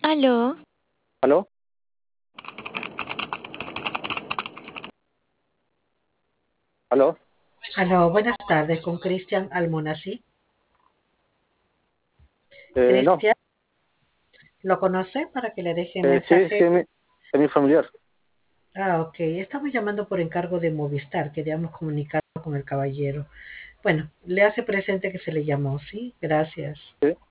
Aló, ¿Aló? ¿Aló? Aló, buenas tardes con Cristian Almonacid. No, Cristian, ¿lo conoce para que le deje sí, sí, mensaje? es mi familiar. Ok, estamos llamando por encargo de Movistar, queríamos comunicarnos con el caballero. Bueno, le hace presente que se le llamó, ¿sí? Gracias. Sí.